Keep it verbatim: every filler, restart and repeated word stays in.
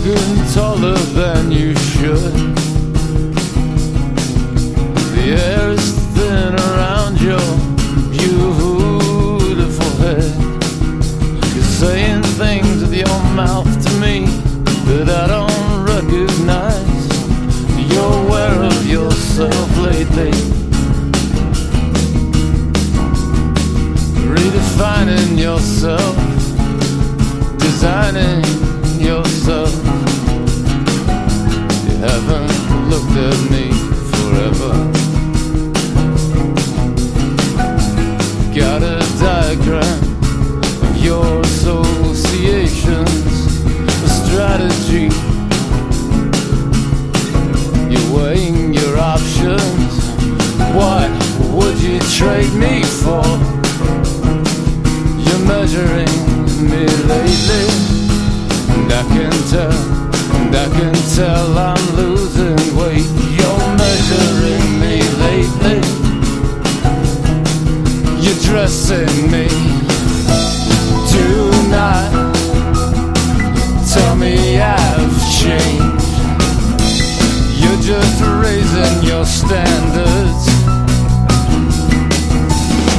looking taller than you should. The air is thin around your beautiful head. You're saying things with your mouth to me that I don't recognize. You're aware of yourself lately, redefining yourself, designing yourself. You haven't looked at me forever. Got a diagram of your associations, a strategy. You're weighing your options. What would you trade me for? You're measuring me lately, and I can tell, and I can tell I'm losing weight. You're measuring me lately, you're dressing me tonight. Tell me I've changed. You're just raising your standards.